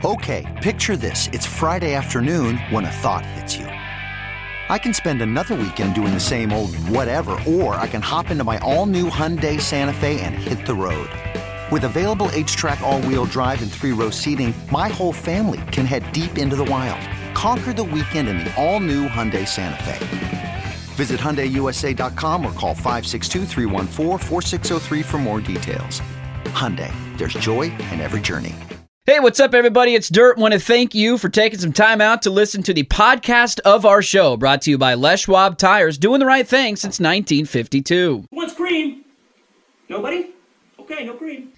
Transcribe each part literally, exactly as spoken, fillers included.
Okay, picture this. It's Friday afternoon when a thought hits you. I can spend another weekend doing the same old whatever, or I can hop into my all-new Hyundai Santa Fe and hit the road. With available H-Track all-wheel drive and three-row seating, my whole family can head deep into the wild. Conquer the weekend in the all-new Hyundai Santa Fe. Visit Hyundai U S A dot com or call five six two, three one four, four six zero three for more details. Hyundai, there's joy in every journey. Hey, what's up, everybody? It's Dirt. Want to thank you for taking some time out to listen to the podcast of our show, brought to you by Les Schwab Tires, doing the right thing since nineteen fifty-two. Who wants cream? Nobody? Okay, no cream.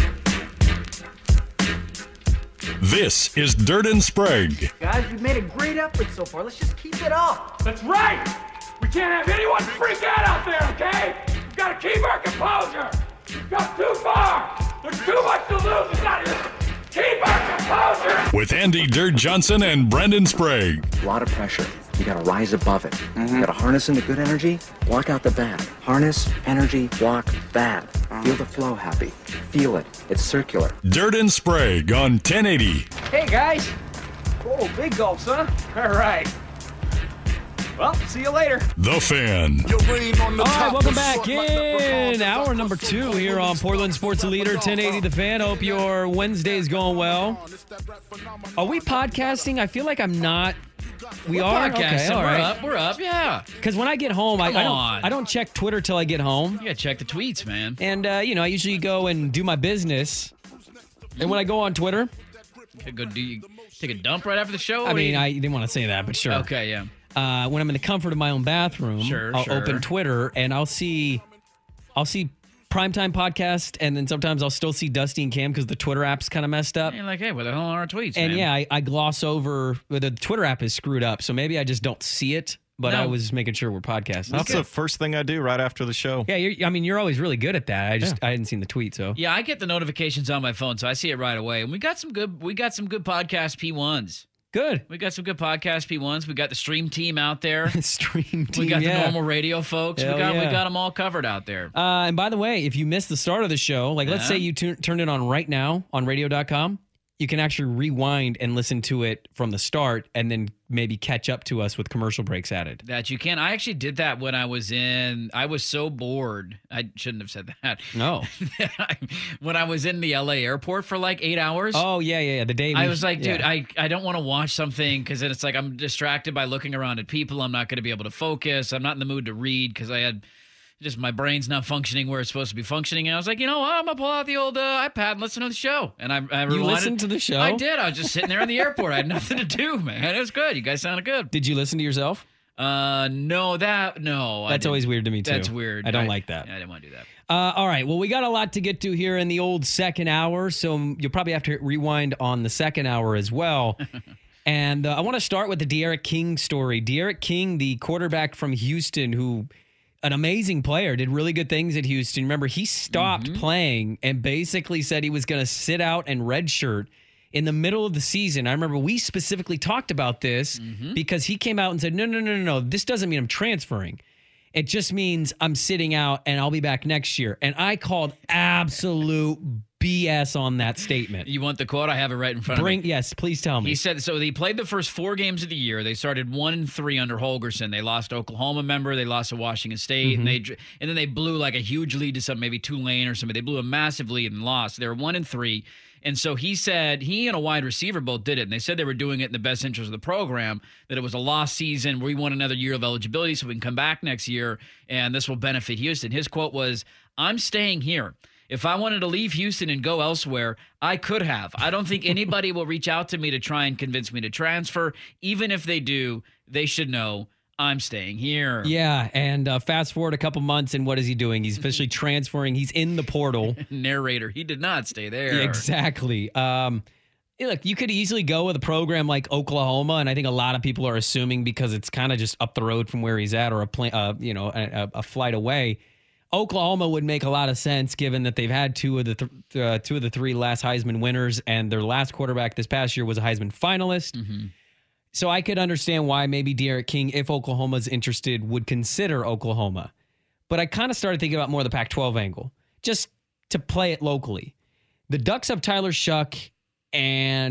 This is Dirt and Sprague. Guys, we've made a great effort so far. Let's just keep it up. That's right! We can't have anyone freak out out there, okay? We've got to keep our composure. We've got too far. There's too much to lose. We've got to keep our composure. With Andy Dirt Johnson and Brendan Sprague. A lot of pressure. You gotta rise above it. Mm-hmm. You gotta harness into good energy, block out the bad. Harness, energy, block, bad. Uh-huh. Feel the flow, happy. Feel it. It's circular. Dirt and Sprague on ten eighty. Hey, guys. Whoa, big gulps, huh? All right. Well, see you later. The Fan. All right, welcome back in hour number two here on Portland Sports Leader, ten eighty The Fan. Hope your Wednesday's going well. Are we podcasting? I feel like I'm not. We We're are? podcasting. Okay, all We're right. up. We're up, yeah. Because when I get home, I, I, Come don't, on. I don't check Twitter till I get home. You got to check the tweets, man. And, uh, you know, I usually go and do my business. And when I go on Twitter, Could go do you take a dump right after the show? I Or mean, you- I didn't want to say that, but sure. Okay, yeah. Uh, when I'm in the comfort of my own bathroom, Sure, I'll sure. open Twitter and I'll see, I'll see Primetime Podcast, and then sometimes I'll still see Dusty and Cam because the Twitter app's kind of messed up. And you're like, hey, what the hell are our tweets, And man? yeah, I, I gloss over, well, the Twitter app is screwed up, so maybe I just don't see it, but No. I was making sure we're podcasting. That's the first thing I do right after the show. Yeah, you're, I mean, you're always really good at that. I just, I hadn't seen the tweet, so. Yeah, I get the notifications on my phone, so I see it right away. And we got some good, we got some good podcast P ones. Good. We got some good podcast P ones. We got the stream team out there. Stream team, We got yeah. the normal radio folks. Hell we got yeah. we got them all covered out there. Uh, and by the way, if you missed the start of the show, like let's Yeah. say you tu- turned it on right now on radio dot com, you can actually rewind and listen to it from the start and then maybe catch up to us with commercial breaks added. That you can. I actually did that when I was in. I was so bored. I shouldn't have said that. No. When I was in the L A airport for like eight hours. Oh, yeah, yeah, yeah. The day we, I was like, dude, yeah. I, I don't want to watch something because then it's like I'm distracted by looking around at people. I'm not going to be able to focus. I'm not in the mood to read because I had just my brain's not functioning where it's supposed to be functioning. And I was like, you know what? I'm going to pull out the old uh, iPad and listen to the show. And I, I You rewinded- listened to the show? I did. I was just sitting there in the airport. I had nothing to do, man. It was good. You guys sounded good. Did you listen to yourself? Uh, no, that, no. I That's didn't. always weird to me, too. That's weird. I don't like that. I didn't want to do that. Uh, all right. Well, we got a lot to get to here in the old second hour, so you'll probably have to rewind on the second hour as well. And uh, I want to start with the De'Aaron King story. De'Aaron King, the quarterback from Houston, who an amazing player, did really good things at Houston. Remember, he stopped Mm-hmm. playing and basically said he was going to sit out and redshirt in the middle of the season. I remember we specifically talked about this Mm-hmm. because he came out and said, no, no, no, no, no, this doesn't mean I'm transferring. It just means I'm sitting out and I'll be back next year. And I called absolute B S on that statement. You want the quote? I have it right in front Bring of me. yes, please tell me. He said, so they played the first four games of the year. They started one and three under Holgerson. They lost to Oklahoma, remember? They lost to Washington State. Mm-hmm. And they and then they blew like a huge lead to some, maybe Tulane or something. They blew a massive lead and lost. They were one and three. And so he said, he and a wide receiver both did it. And they said they were doing it in the best interest of the program, that it was a lost season. We want another year of eligibility so we can come back next year, and this will benefit Houston. His quote was, I'm staying here. If I wanted to leave Houston and go elsewhere, I could have. I don't think anybody will reach out to me to try and convince me to transfer. Even if they do, they should know I'm staying here. Yeah, and uh, fast forward a couple months, and what is he doing? He's officially transferring. He's in the portal. Narrator, he did not stay there. Yeah, exactly. Um, yeah, look, you could easily go with a program like Oklahoma, and I think a lot of people are assuming because it's kind of just up the road from where he's at, or a plane, uh, you know, a, a flight away. Oklahoma would make a lot of sense given that they've had two of the th- uh, two of the three last Heisman winners, and their last quarterback this past year was a Heisman finalist. Mm-hmm. So I could understand why maybe De'Aaron King, if Oklahoma's interested, would consider Oklahoma. But I kind of started thinking about more of the Pac twelve angle, just to play it locally. The Ducks have Tyler Shuck, and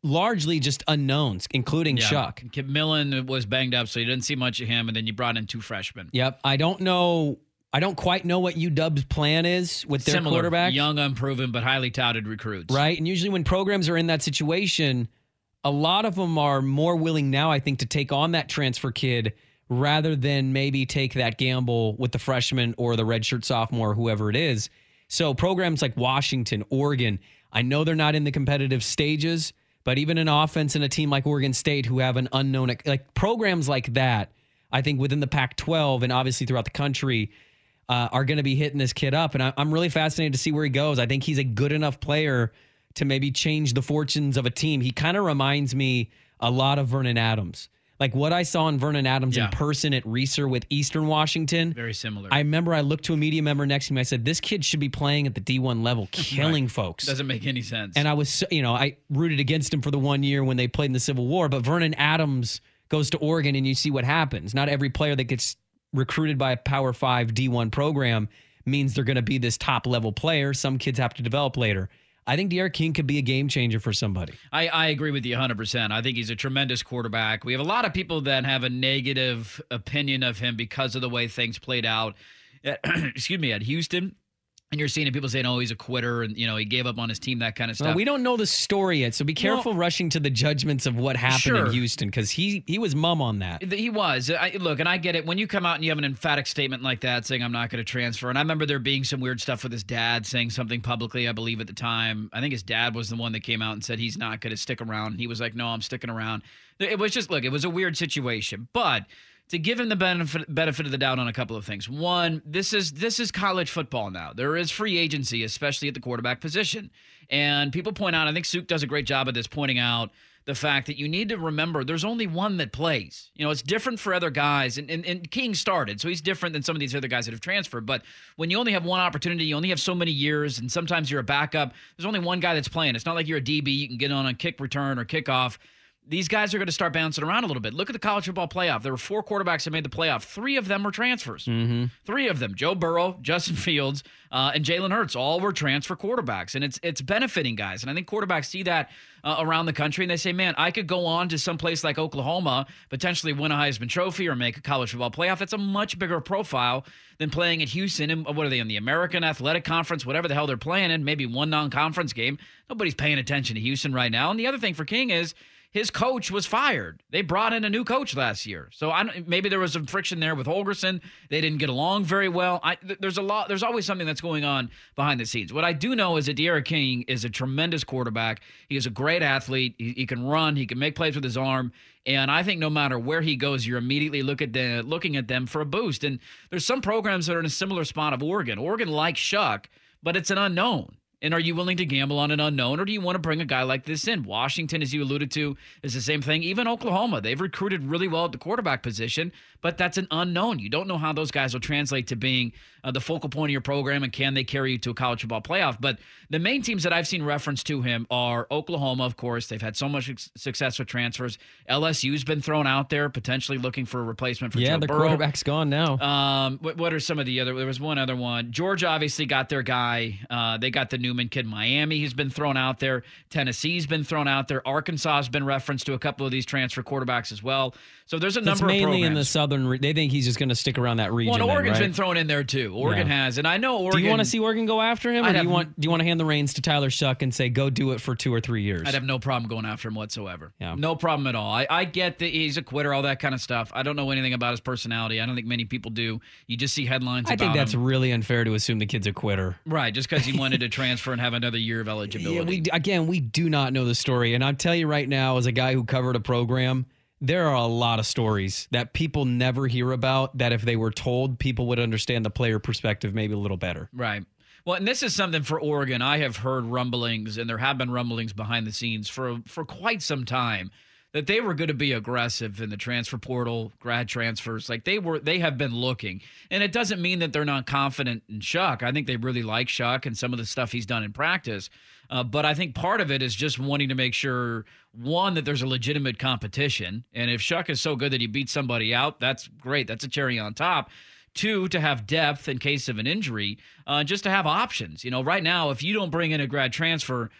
largely just unknowns, including Yeah. Chuck. Kip Millen was banged up, so you didn't see much of him, and then you brought in two freshmen. Yep. I don't know. I don't quite know what U W's plan is with their Similar, quarterback. young, unproven, but highly touted recruits. Right. And usually when programs are in that situation, a lot of them are more willing now, I think, to take on that transfer kid rather than maybe take that gamble with the freshman or the redshirt sophomore, whoever it is. So programs like Washington, Oregon, I know they're not in the competitive stages, but even an offense and a team like Oregon State who have an unknown, like programs like that, I think within the Pac twelve and obviously throughout the country, uh, are going to be hitting this kid up. And I, I'm really fascinated to see where he goes. I think he's a good enough player to maybe change the fortunes of a team. He kind of reminds me a lot of Vernon Adams. Like what I saw in Vernon Adams Yeah. in person at Reeser with Eastern Washington. Very similar. I remember I looked to a media member next to me. I said, this kid should be playing at the D one level, killing Right. folks. Doesn't make any sense. And I was, so- you know, I rooted against him for the one year when they played in the Civil War. But Vernon Adams goes to Oregon and you see what happens. Not every player that gets recruited by a Power Five D one program means they're going to be this top level player. Some kids have to develop later. I think D'Eriq King could be a game changer for somebody. I, I agree with you one hundred percent. I think he's a tremendous quarterback. We have a lot of people that have a negative opinion of him because of the way things played out at, excuse me, at Houston. And you're seeing people saying, oh, he's a quitter and, you know, he gave up on his team, that kind of stuff. Well, we don't know the story yet, so be careful Well, rushing to the judgments of what happened sure. in Houston because he he was mum on that. He was. I, look, and I get it. When you come out and you have an emphatic statement like that saying, I'm not going to transfer. And I remember there being some weird stuff with his dad saying something publicly, I believe at the time. I think his dad was the one that came out and said he's not going to stick around. And he was like, no, I'm sticking around. It was just, look, it was a weird situation. But to give him the benefit benefit of the doubt on a couple of things. One, this is this is college football now. There is free agency, especially at the quarterback position. And people point out, I think Suk does a great job of this, pointing out the fact that you need to remember there's only one that plays. You know, it's different for other guys. And, and, and King started, so he's different than some of these other guys that have transferred. But when you only have one opportunity, you only have so many years, and sometimes you're a backup, there's only one guy that's playing. It's not like you're a D B. You can get on a kick return or kickoff. These guys are going to start bouncing around a little bit. Look at the college football playoff. There were four quarterbacks that made the playoff. Three of them were transfers. Mm-hmm. Three of them: Joe Burrow, Justin Fields, uh, and Jalen Hurts. All were transfer quarterbacks, and it's it's benefiting guys. And I think quarterbacks see that uh, around the country, and they say, "Man, I could go on to some place like Oklahoma, potentially win a Heisman Trophy or make a college football playoff. That's a much bigger profile than playing at Houston. And what are they in the American Athletic Conference? Whatever the hell they're playing in, maybe one non-conference game. Nobody's paying attention to Houston right now. And the other thing for King is, his coach was fired. They brought in a new coach last year. So I don't, maybe there was some friction there with Holgorsen. They didn't get along very well. I, th- there's a lot. There's always something that's going on behind the scenes. What I do know is that D'Eriq King is a tremendous quarterback. He is a great athlete. He, he can run. He can make plays with his arm. And I think no matter where he goes, you're immediately look at the, looking at them for a boost. And there's some programs that are in a similar spot of Oregon. Oregon likes Shuck, but it's an unknown. And are you willing to gamble on an unknown, or do you want to bring a guy like this in? Washington, as you alluded to, is the same thing. Even Oklahoma, they've recruited really well at the quarterback position, but that's an unknown. You don't know how those guys will translate to being uh, the focal point of your program, and can they carry you to a college football playoff? But the main teams that I've seen reference to him are Oklahoma, of course. They've had so much success with transfers. L S U's been thrown out there, potentially looking for a replacement for yeah, Joe the Burrow. quarterback's gone now. Um, what, what are some of the other? There was one other one. Georgia obviously got their guy. Uh, they got the Newman kid. Miami has been thrown out there. Tennessee's been thrown out there. Arkansas has been referenced to a couple of these transfer quarterbacks as well. So there's a It's number of mainly programs. in the southern. Re- they think he's just going to stick around that region. Well, and then, Oregon's right? been thrown in there too. Oregon Yeah. has, and I know Oregon. Do you want to see Oregon go after him, or I'd do you have- want do you want to hand the reins to Tyler Shuck and say go do it for two or three years? I'd have no problem going after him whatsoever. Yeah. No problem at all. I, I get that he's a quitter, all that kind of stuff. I don't know anything about his personality. I don't think many people do. You just see headlines I about think that's him. really unfair to assume the kid's a quitter. Right, just because he wanted to transfer and have another year of eligibility. Yeah, we again we do not know the story, and I'll tell you right now, as a guy who covered a program, there are a lot of stories that people never hear about that if they were told, people would understand the player perspective maybe a little better. Right. Well, and this is something for Oregon. I have heard rumblings, and there have been rumblings behind the scenes for for quite some time, that they were going to be aggressive in the transfer portal, grad transfers. Like they were, they have been looking. And it doesn't mean that they're not confident in Shuck. I think they really like Shuck and some of the stuff he's done in practice. Uh, but I think part of it is just wanting to make sure, one, that there's a legitimate competition. And if Shuck is so good that he beats somebody out, that's great. That's a cherry on top. Two, to have depth in case of an injury, uh, just to have options. You know, right now, if you don't bring in a grad transfer,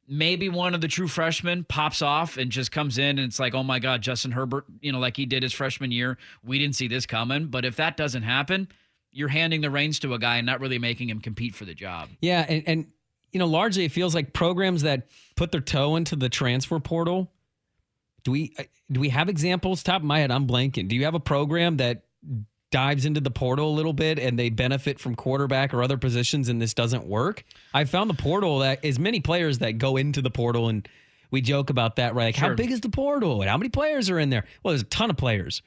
maybe one of the true freshmen pops off and just comes in and it's like, oh my God, Justin Herbert, you know, like he did his freshman year. We didn't see this coming. But if that doesn't happen, you're handing the reins to a guy and not really making him compete for the job. Yeah, and, and you know, largely it feels like programs that put their toe into the transfer portal. Do we do we have examples? Top of my head, I'm blanking. Do you have a program that dives into the portal a little bit and they benefit from quarterback or other positions and this doesn't work? I found the portal that is many players that go into the portal, and we joke about that, right? Like, Sure. how big is the portal and how many players are in there? Well, there's a ton of players,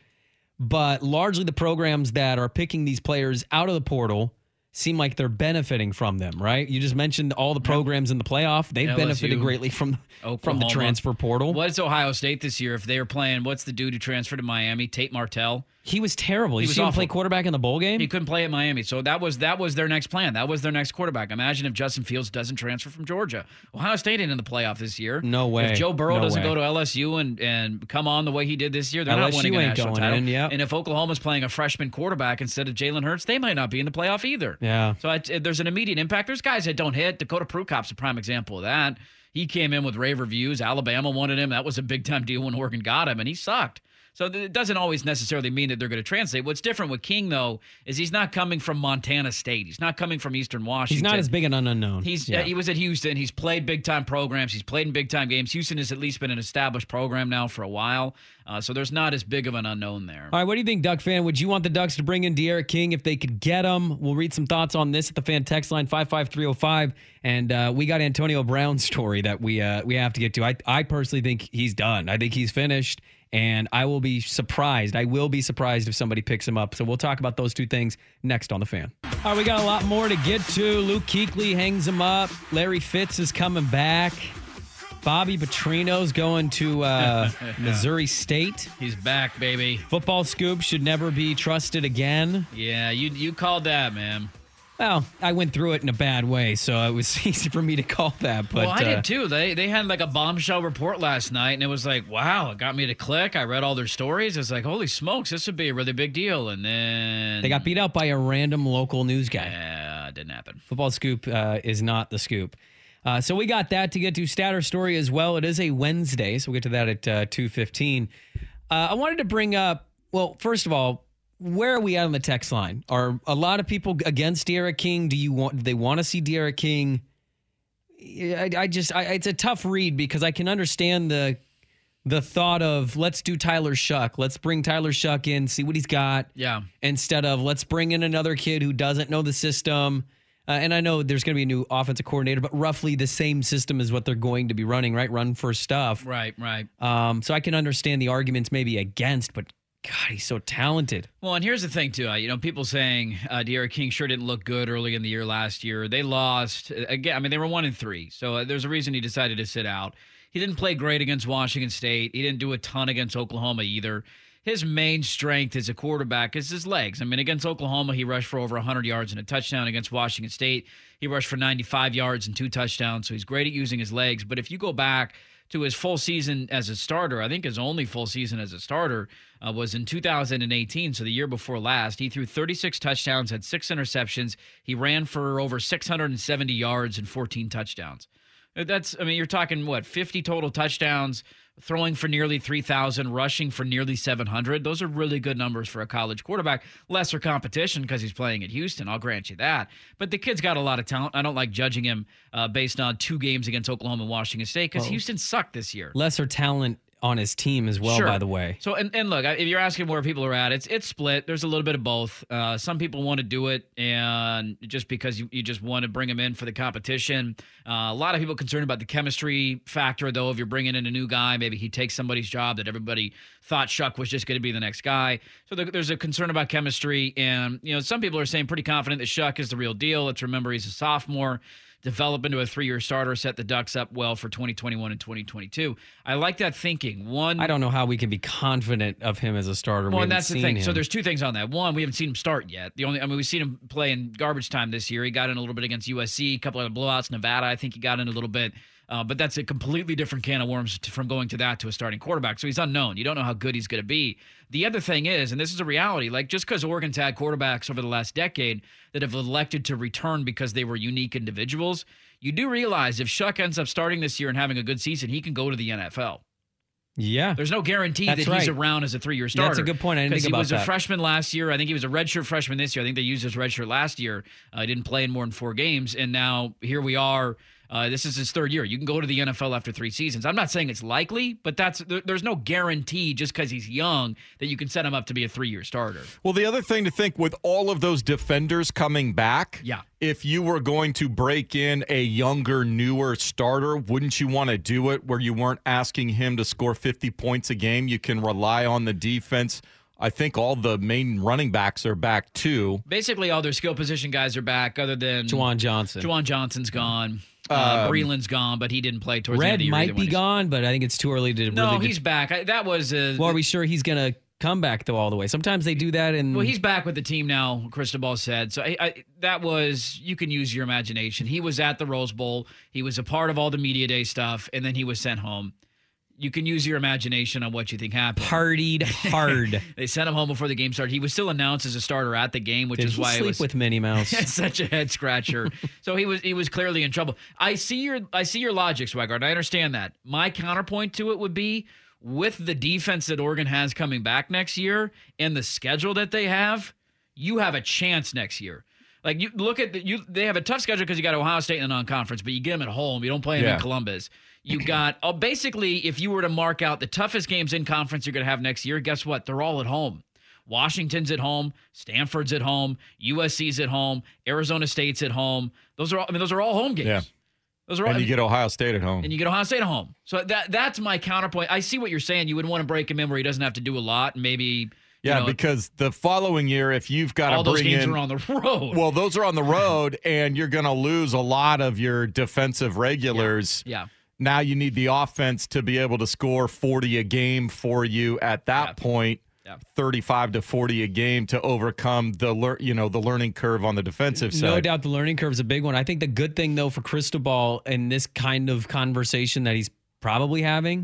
but largely the programs that are picking these players out of the portal seem like they're benefiting from them, right? You just mentioned all the programs in the playoff. They've L S U, benefited greatly from, from the Oklahoma. transfer portal. What's Ohio State this year if they were playing, what's the dude who transferred to Miami, Tate Martell? He was terrible. He You was see him awful. play quarterback in the bowl game? He couldn't play at Miami. So that was that was their next plan. That was their next quarterback. Imagine if Justin Fields doesn't transfer from Georgia. Ohio State ain't in the playoff this year. No way. If Joe Burrow No doesn't way. go to L S U and, and come on the way he did this year, they're not L S U winning a ain't national going title. in, yep. And if Oklahoma's playing a freshman quarterback instead of Jalen Hurts, they might not be in the playoff either. Yeah. So I, there's an immediate impact. There's guys that don't hit. Dakota Prukop's a prime example of that. He came in with rave reviews. Alabama wanted him. That was a big-time deal when Oregon got him, and he sucked. So it doesn't always necessarily mean that they're going to translate. What's different with King, though, is he's not coming from Montana State. He's not coming from Eastern Washington. He's not as big an unknown. He's Yeah. uh, he was at Houston. He's played big time programs. He's played in big time games. Houston has at least been an established program now for a while. Uh, so there's not as big of an unknown there. All right, what do you think, Duck fan? Would you want the Ducks to bring in De'Ara King if they could get him? We'll read some thoughts on this at the fan text line five five three oh five. And uh, we got Antonio Brown's story that we uh, we have to get to. I, I personally think he's done. I think he's finished. And I will be surprised. I will be surprised if somebody picks him up. So we'll talk about those two things next on The Fan. All right, we got a lot more to get to. Luke Kuechly hangs him up. Larry Fitz is coming back. Bobby Petrino's going to uh, Missouri State. He's back, baby. Football Scoop should never be trusted again. Yeah, you you called that, man. Well, I went through it in a bad way, so it was easy for me to call that. But well, I uh, did too. They they had like a bombshell report last night, and it was like, wow, it got me to click. I read all their stories. It's like, holy smokes, this would be a really big deal. And then they got beat out by a random local news guy. Yeah, it didn't happen. Football Scoop uh, is not the scoop. Uh, so we got that to get to. Statter story as well. It is a Wednesday, so we'll get to that at uh, two fifteen. Uh, I wanted to bring up, well, first of all, where are we at on the text line? Are a lot of people against De'Ara King? Do you want? Do they want to see De'Ara King? I, I just, I, it's a tough read because I can understand the the thought of let's do Tyler Shuck. Let's bring Tyler Shuck in, see what he's got. Yeah. Instead of let's bring in another kid who doesn't know the system. Uh, and I know there's going to be a new offensive coordinator, but roughly the same system is what they're going to be running, right? Run first stuff. Right, right. Um, so I can understand the arguments maybe against, but God, he's so talented. Well, and here's the thing, too. Uh, you know, people saying uh, De'Ara King sure didn't look good early in the year last year. They lost. Again, I mean, they were one and three. So uh, there's a reason he decided to sit out. He didn't play great against Washington State. He didn't do a ton against Oklahoma either. His main strength as a quarterback is his legs. I mean, against Oklahoma, he rushed for over one hundred yards and a touchdown. Against Washington State, he rushed for ninety-five yards and two touchdowns. So he's great at using his legs. But if you go back to his full season as a starter, I think his only full season as a starter uh, was in two thousand eighteen, so the year before last. He threw thirty-six touchdowns, had six interceptions. He ran for over six hundred seventy yards and fourteen touchdowns. That's, I mean, you're talking, what, fifty total touchdowns, throwing for nearly three thousand, rushing for nearly seven hundred. Those are really good numbers for a college quarterback. Lesser competition because he's playing at Houston, I'll grant you that. But the kid's got a lot of talent. I don't like judging him uh, based on two games against Oklahoma and Washington State because Well, Houston sucked this year. Lesser talent on his team as well, Sure. by the way. So, and, and look, if you're asking where people are at, it's it's split. There's a little bit of both. Uh, some people want to do it, and just because you, you just want to bring them in for the competition. Uh, a lot of people concerned about the chemistry factor, though. If you're bringing in a new guy, maybe he takes somebody's job that everybody thought Shuck was just going to be the next guy. So there, there's a concern about chemistry, and you know, some people are saying pretty confident that Shuck is the real deal. Let's remember he's a sophomore. Develop into a three-year starter, set the Ducks up well for twenty twenty-one and twenty twenty-two. I like that thinking. One, I don't know how we can be confident of him as a starter. Well, we and haven't that's the seen thing. him. So there's two things on that. One, we haven't seen him start yet. The only, I mean, we've seen him play in garbage time this year. He got in a little bit against U S C, a couple of blowouts. Nevada, I think he got in a little bit. Uh, but that's a completely different can of worms to, from going to that to a starting quarterback. So he's unknown. You don't know how good he's going to be. The other thing is, and this is a reality, like just because Oregon's had quarterbacks over the last decade that have elected to return because they were unique individuals, you do realize if Shuck ends up starting this year and having a good season, he can go to the N F L. Yeah. There's no guarantee That's that he's right. around as a three-year starter. That's a good point. I didn't think he about was that. a freshman last year. I think he was a redshirt freshman this year. I think they used his redshirt last year. Uh, he didn't play in more than four games, and now here we are. Uh, this is his third year. You can go to the N F L after three seasons. I'm not saying it's likely, but that's there, there's no guarantee just because he's young that you can set him up to be a three-year starter. Well, the other thing to think with all of those defenders coming back, Yeah. if you were going to break in a younger, newer starter, wouldn't you want to do it where you weren't asking him to score fifty points a game? You can rely on the defense. I think all the main running backs are back too. Basically, all their skill position guys are back, other than Juwan Johnson. Juwan Johnson's gone. Uh, Um, Breland's gone, but he didn't play towards the end of Red the year. might either be when he's- gone, but I think it's too early to No, really. he's back. I, that was a. well, are we sure he's going to come back though all the way? Sometimes they do that, and Well, he's back with the team now, Cristobal said. So I, I, that was, you can use your imagination. He was at the Rose Bowl. He was a part of all the media day stuff, and then he was sent home. You can use your imagination on what you think happened. partied hard. They sent him home before the game started. He was still announced as a starter at the game, which Did is he why sleep it was with Minnie Mouse? such a head scratcher. So he was he was clearly in trouble. I see your I see your logic, Swigard. I understand that. My counterpoint to it would be with the defense that Oregon has coming back next year and the schedule that they have, you have a chance next year. Like you look at the, you, they have a tough schedule because you got Ohio State in the non-conference, but you get them at home. You don't play them Yeah. in Columbus. You got oh, basically, if you were to mark out the toughest games in conference you're going to have next year, guess what? They're all at home. Washington's at home, Stanford's at home, U S C's at home, Arizona State's at home. Those are all, I mean, those are all home games. Yeah. Those are all, And you get Ohio State at home. and you get Ohio State at home. So that that's my counterpoint. I see what you're saying. You wouldn't want to break him in where he doesn't have to do a lot, and maybe. yeah, you know, because the following year, if you've got all to those bring games in, are on the road. well, those are on the road, and you're going to lose a lot of your defensive regulars. yeah. Now you need the offense to be able to score forty a game for you at that Yeah. point, Yeah. thirty-five to forty a game to overcome the lear- you know the learning curve on the defensive side. No doubt the learning curve is a big one. I think the good thing, though, for Cristobal in this kind of conversation that he's probably having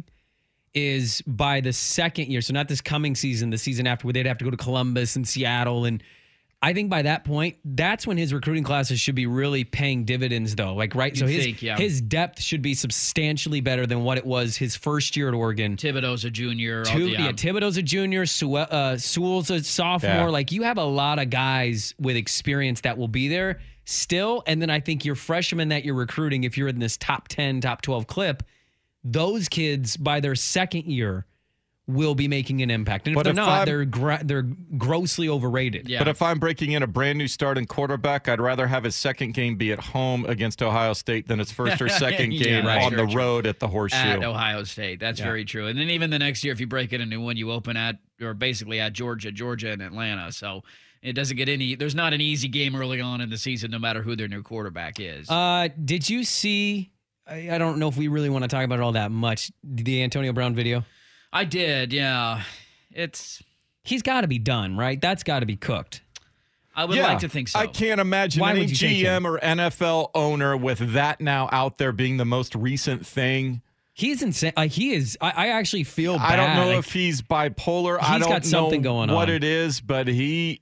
is by the second year, so not this coming season, the season after, where they'd have to go to Columbus and Seattle. And I think by that point, that's when his recruiting classes should be really paying dividends, though. Like, right? So You'd his, think, yeah. his depth should be substantially better than what it was his first year at Oregon. Thibodeau's a junior. all Two, the- yeah, Thibodeau's a junior. Sewell, uh, Sewell's a sophomore. Yeah. Like, you have a lot of guys with experience that will be there still. And then I think your freshmen that you're recruiting, if you're in this top ten, top twelve clip, those kids by their second year will be making an impact. And if But they're if not, I'm- they're gra- they're grossly overrated. Yeah. But if I'm breaking in a brand new starting quarterback, I'd rather have his second game be at home against Ohio State than his first or second Yeah, game right. on Very the true. road at the Horseshoe. at Ohio State. That's very true. And then even the next year, if you break in a new one, you open at, or basically at Georgia, Georgia, and Atlanta. So it doesn't get any, there's not an easy game early on in the season, no matter who their new quarterback is. Uh, did you see, I, I don't know if we really want to talk about it all that much, the Antonio Brown video? I did, yeah. It's, He's got to be done, right? That's got to be cooked. I would Yeah, like to think so. I can't imagine Why any would you take G M him? or N F L owner with that now out there being the most recent thing. He's insane. Like, he is. I, I actually feel bad. I don't know Like, if he's bipolar. I He's don't got something know going what on. it is, but he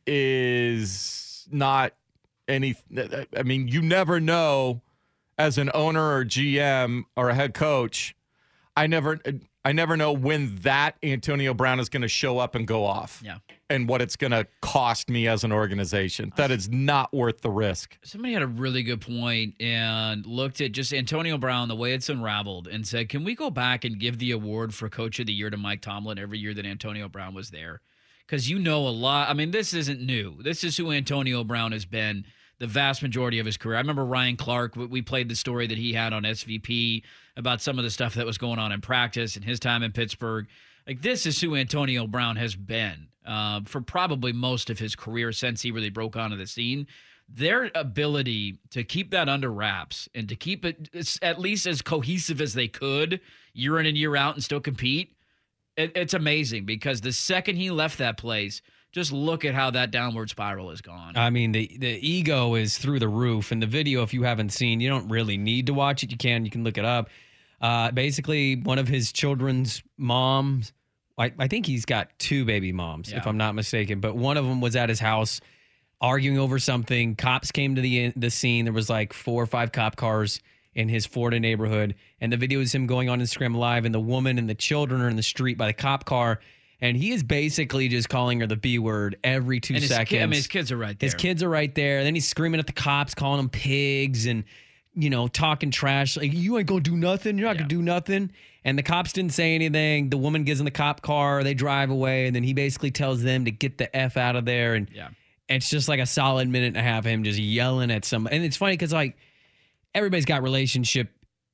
is not any. I mean, you never know as an owner or G M or a head coach. I never, I never know when that Antonio Brown is going to show up and go off. Yeah. And what it's going to cost me as an organization. That is not worth the risk. Somebody had a really good point and looked at just Antonio Brown, the way it's unraveled, and said, can we go back and give the award for Coach of the Year to Mike Tomlin every year that Antonio Brown was there? Because you know a lot. I mean, this isn't new. This is who Antonio Brown has been the vast majority of his career. I remember Ryan Clark, we played the story that he had on S V P about some of the stuff that was going on in practice and his time in Pittsburgh. Like, this is who Antonio Brown has been uh, for probably most of his career since he really broke onto the scene. Their ability to keep that under wraps and to keep it at least as cohesive as they could year in and year out and still compete, it, it's amazing, because the second he left that place, just look at how that downward spiral has gone. I mean, the the ego is through the roof. And the video, if you haven't seen, you don't really need to watch it. You can, you can look it up. Uh, basically, one of his children's moms, I, I think he's got two baby moms, Yeah. if I'm not mistaken, but one of them was at his house arguing over something. Cops came to the the scene. There was like four or five cop cars in his Florida neighborhood, and the video is him going on Instagram Live, and the woman and the children are in the street by the cop car, and he is basically just calling her the B word every two And his seconds. ki- I mean, his kids are right there. His kids are right there. And then he's screaming at the cops, calling them pigs and, you know, talking trash. Like, you ain't going to do nothing. You're not going to do nothing. And the cops didn't say anything. The woman gets in the cop car. They drive away. And then he basically tells them to get the F out of there. And Yeah. it's just like a solid minute and a half of him just yelling at some. And it's funny because, like, everybody's got relationship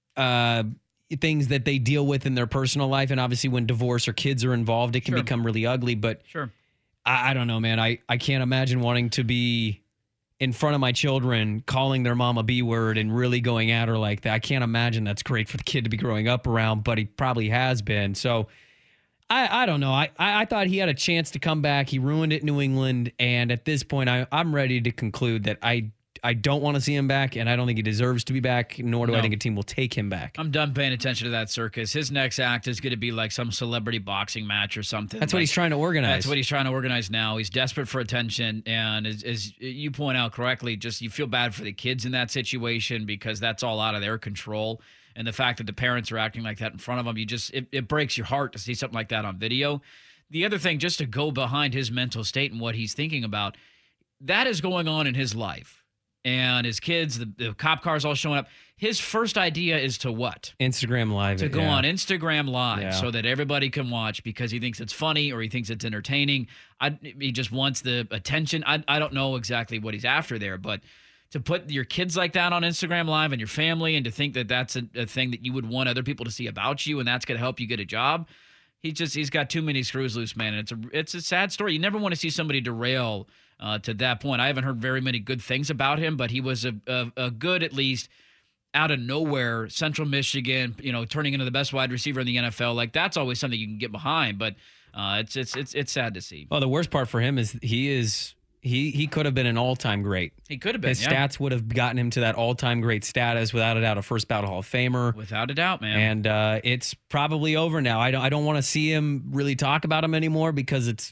uh, things that they deal with in their personal life. And obviously when divorce or kids are involved, it can Sure. become really ugly. But Sure. I, I don't know, man. I, I can't imagine wanting to be in front of my children calling their mom a B word and really going at her like that. I can't imagine that's great for the kid to be growing up around, but he probably has been. So I, I don't know. I, I, I thought he had a chance to come back. He ruined it in New England. And at this point, I, I'm ready to conclude that I I don't want to see him back, and I don't think he deserves to be back, nor do I No. think a team will take him back. I'm done paying attention to that circus. His next act is going to be like some celebrity boxing match or something. That's what Like, he's trying to organize. That's what he's trying to organize now. He's desperate for attention. And as, as you point out correctly, just you feel bad for the kids in that situation because that's all out of their control. And the fact that the parents are acting like that in front of them, you just it, it breaks your heart to see something like that on video. The other thing, just to go behind his mental state and what he's thinking about, that is going on in his life. And his kids, the, the cop cars all showing up. His first idea is to what? Instagram Live. To it, go yeah. on Instagram Live Yeah. so that everybody can watch because he thinks it's funny or he thinks it's entertaining. I, he just wants the attention. I, I don't know exactly what he's after there, but to put your kids like that on Instagram Live and your family and to think that that's a, a thing that you would want other people to see about you and that's going to help you get a job, he just he's got too many screws loose, man. And it's a it's a sad story. You never want to see somebody derail uh, to that point. I haven't heard very many good things about him, but he was a, a, a good, at least out of nowhere, Central Michigan, you know, turning into the best wide receiver in the N F L. Like that's always something you can get behind, but uh, it's it's it's it's sad to see. Well, the worst part for him is he is he he could have been an all-time great. He could have been. His yeah. stats would have gotten him to that all-time great status, without a doubt, a first ballot Hall of Famer. Without a doubt, man. And uh, it's probably over now. I don't I don't want to see him really talk about him anymore because it's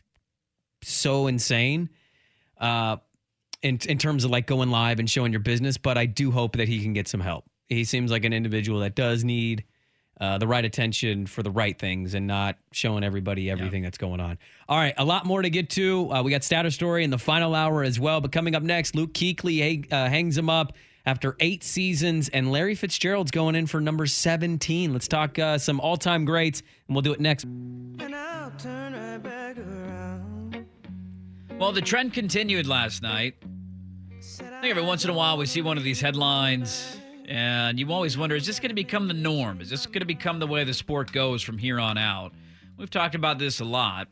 so insane. Uh, in in terms of like going live and showing your business, but I do hope that he can get some help. He seems like an individual that does need uh, the right attention for the right things and not showing everybody everything that's going on. All right, a lot more to get to. Uh, we got Status Story in the final hour as well. But coming up next, Luke Kuechly uh, hangs him up after eight seasons, and Larry Fitzgerald's going in for number seventeen. Let's talk uh, some all-time greats, and we'll do it next. And I'll turn right back around. Well, the trend continued last night. I think every once in a while we see one of these headlines, and you always wonder, is this going to become the norm? Is this going to become the way the sport goes from here on out? We've talked about this a lot.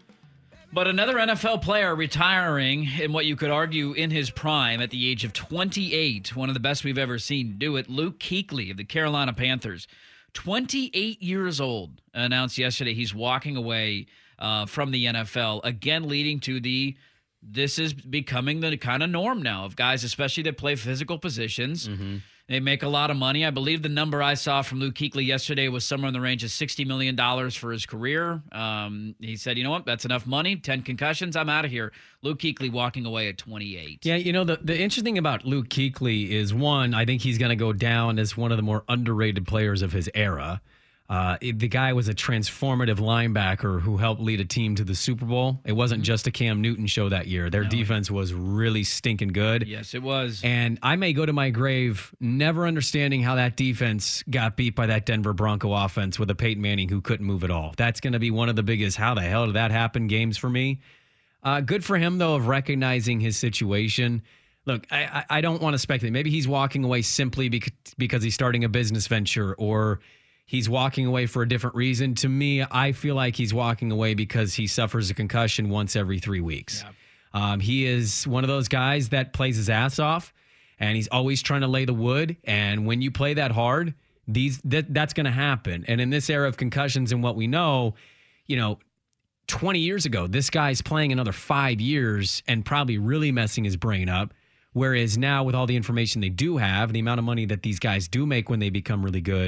But another N F L player retiring in what you could argue in his prime at the age of twenty-eight, one of the best we've ever seen do it, Luke Kuechly of the Carolina Panthers. twenty-eight years old, announced yesterday he's walking away uh, from the N F L, again leading to the this is becoming the kind of norm now of guys, especially that play physical positions. Mm-hmm. They make a lot of money. I believe the number I saw from Luke Kuechly yesterday was somewhere in the range of sixty million dollars for his career. Um, he said, you know what, that's enough money, ten concussions, I'm out of here. Luke Kuechly walking away at twenty-eight. Yeah, you know, the, the interesting thing about Luke Kuechly is, one, I think he's going to go down as one of the more underrated players of his era. Uh, it- the guy was a transformative linebacker who helped lead a team to the Super Bowl. It wasn't just a Cam Newton show that year. Their No. defense was really stinking good. Yes, it was. And I may go to my grave never understanding how that defense got beat by that Denver Bronco offense with a Peyton Manning who couldn't move at all. That's going to be one of the biggest how the hell did that happen games for me. Uh, good for him, though, of recognizing his situation. Look, I, I I don't want to speculate. Maybe he's walking away simply because, because he's starting a business venture, or he's walking away for a different reason. To me, I feel like he's walking away because he suffers a concussion once every three weeks. Yeah. Um, he is one of those guys that plays his ass off, and he's always trying to lay the wood. And when you play that hard, these that, that's going to happen. And in this era of concussions and what we know, you know, twenty years ago, this guy's playing another five years and probably really messing his brain up. Whereas now, with all the information they do have, the amount of money that these guys do make when they become really good,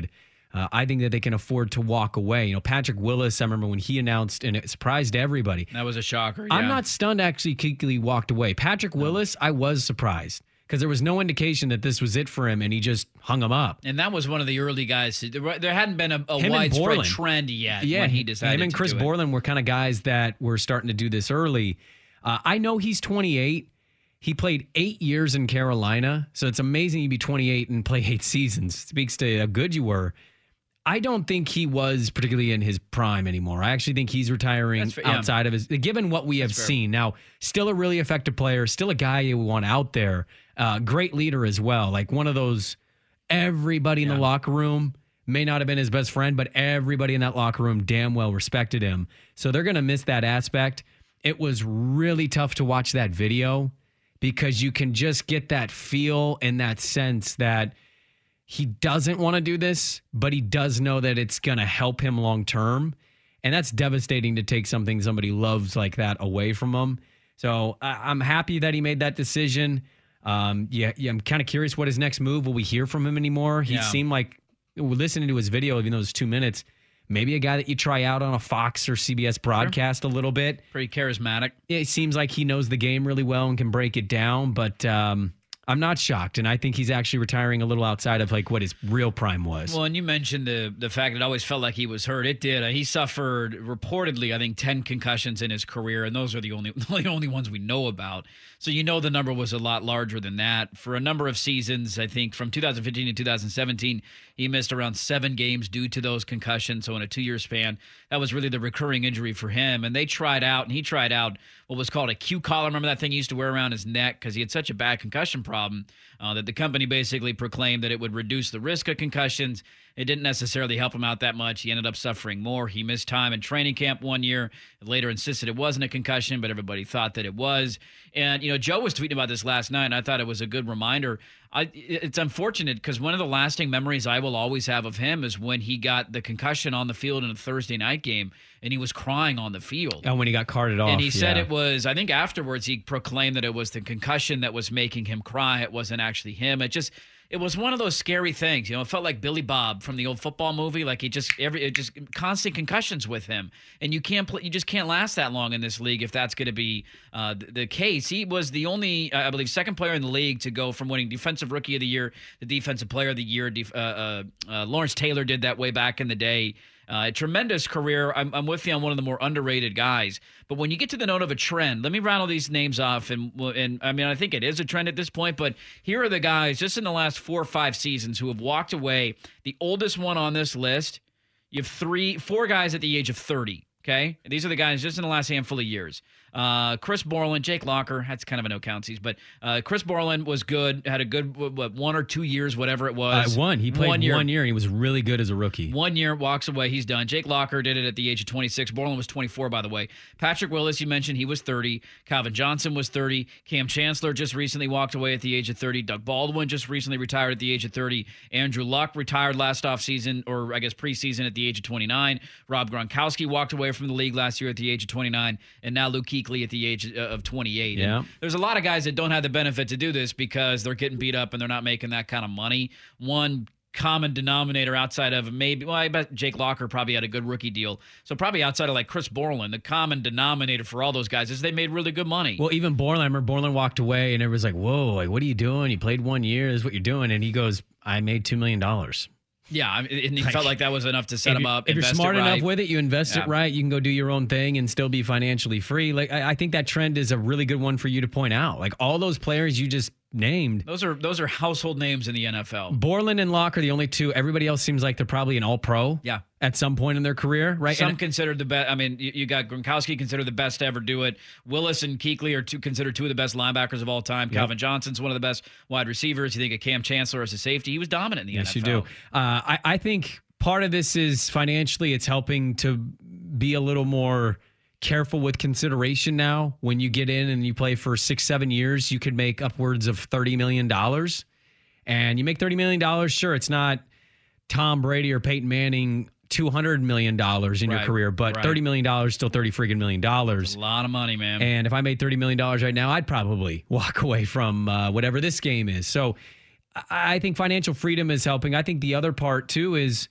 Uh, I think that they can afford to walk away. You know, Patrick Willis, I remember when he announced, and it surprised everybody. That was a shocker. I'm yeah. not stunned, actually, Kuechly walked away. Patrick Willis, I was surprised because there was no indication that this was it for him, and he just hung him up. And that was one of the early guys. There hadn't been a, a Him and widespread Borland. trend yet Yeah, when he decided him and to Chris do it. Borland were kind of guys that were starting to do this early. Uh, I know he's twenty-eight. He played eight years in Carolina, so it's amazing you'd be twenty-eight and play eight seasons. Speaks to how good you were. I don't think he was particularly in his prime anymore. I actually think he's retiring That's fair, yeah. outside of his, given what we have That's fair. seen. Now, still a really effective player, still a guy you want out there. Uh, great leader as well. Like one of those, everybody in Yeah. the locker room may not have been his best friend, but everybody in that locker room damn well respected him. So they're going to miss that aspect. It was really tough to watch that video because you can just get that feel and that sense that he doesn't want to do this, but he does know that it's going to help him long term. And that's devastating to take something somebody loves like that away from him. So I- I'm happy that he made that decision. Um, yeah, yeah, I'm kind of curious what his next move. Will we hear from him anymore? He Yeah. seemed like, listening to his video, even though it was two minutes, maybe a guy that you try out on a Fox or C B S broadcast a little bit. Pretty charismatic. It seems like he knows the game really well and can break it down, but um, I'm not shocked. And I think he's actually retiring a little outside of like what his real prime was. Well, and you mentioned the the fact that it always felt like he was hurt. It did. Uh, he suffered reportedly, I think, ten concussions in his career, and those are the only the only ones we know about. So you know the number was a lot larger than that. For a number of seasons, I think from two thousand fifteen to two thousand seventeen, he missed around seven games due to those concussions. So in a two-year span, that was really the recurring injury for him. And they tried out, and he tried out what was called a Q collar. Remember that thing he used to wear around his neck because he had such a bad concussion problem uh, that the company basically proclaimed that it would reduce the risk of concussions. It didn't necessarily help him out that much. He ended up suffering more. He missed time in training camp one year. Later insisted it wasn't a concussion, but everybody thought that it was. And, you know, Joe was tweeting about this last night, and I thought it was a good reminder. I, it's unfortunate because one of the lasting memories I will always have of him is when he got the concussion on the field in a Thursday night game, and he was crying on the field. And when he got carted off. And he said yeah. it was, I think afterwards he proclaimed that it was the concussion that was making him cry. It wasn't actually him. It just, it was one of those scary things. You know, it felt like Billy Bob from the old football movie. Like he just, every, it just constant concussions with him. And you can't play, you just can't last that long in this league if that's going to be uh, the, the case. He was the only, I believe, second player in the league to go from winning Defensive Rookie of the Year to Defensive Player of the Year. Def, uh, uh, uh, Lawrence Taylor did that way back in the day. Uh, a tremendous career. I'm, I'm with you on one of the more underrated guys. But when you get to the note of a trend, let me rattle these names off. And, and I mean, I think it is a trend at this point, but here are the guys just in the last four or five seasons who have walked away. The oldest one on this list, you have three, four guys at the age of thirty. Okay. These are the guys just in the last handful of years. Uh, Chris Borland, Jake Locker, that's kind of a no countsies, but uh, Chris Borland was good, had a good what, one or two years, whatever it was. Uh, one. He played one year. one year and he was really good as a rookie. One year, walks away, he's done. Jake Locker did it at the age of twenty-six. Borland was twenty-four, by the way. Patrick Willis, you mentioned, he was thirty. Calvin Johnson was thirty. Cam Chancellor just recently walked away at the age of thirty. Doug Baldwin just recently retired at the age of thirty. Andrew Luck retired last offseason, or I guess preseason, at the age of twenty-nine. Rob Gronkowski walked away from the league last year at the age of twenty-nine. And now Luke Kuechly at the age of of twenty-eight. Yeah. And there's a lot of guys that don't have the benefit to do this because they're getting beat up and they're not making that kind of money. One common denominator outside of maybe, well, I bet Jake Locker probably had a good rookie deal. So probably outside of like Chris Borland, the common denominator for all those guys is they made really good money. Well, even Borland, I remember Borland walked away and it was like, whoa, like, what are you doing? You played one year. This is what you're doing. And he goes, I made two million dollars. Yeah, I mean, and he Like, felt like that was enough to set if him you- up. If you're invest smart it right. enough with it, you invest Yeah. it right. You can go do your own thing and still be financially free. Like I, I think that trend is a really good one for you to point out. Like all those players you just named, Those are those are household names in the N F L. Borland and Locke are the only two. Everybody else seems like they're probably an all-pro. Yeah. At some point in their career, right? Some And- considered the best. I mean, you, you got Gronkowski considered the best to ever do it. Willis and Kuechly are two considered two of the best linebackers of all time. Yep. Calvin Johnson's one of the best wide receivers. You think of Cam Chancellor as a safety. He was dominant in the yes, N F L. you do. Uh, I, I think part of this is financially. It's helping to be a little more careful with consideration now. When you get in and you play for six, seven years, you could make upwards of thirty million dollars. And you make thirty million dollars, sure, it's not Tom Brady or Peyton Manning two hundred million dollars in Right, your career, but right. thirty million dollars still thirty friggin' million dollars. A lot of money, man. And if I made thirty million dollars right now, I'd probably walk away from uh, whatever this game is. So I I think financial freedom is helping. I think the other part, too, is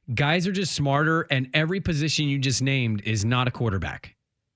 guys are just smarter, and every position you just named is not a quarterback.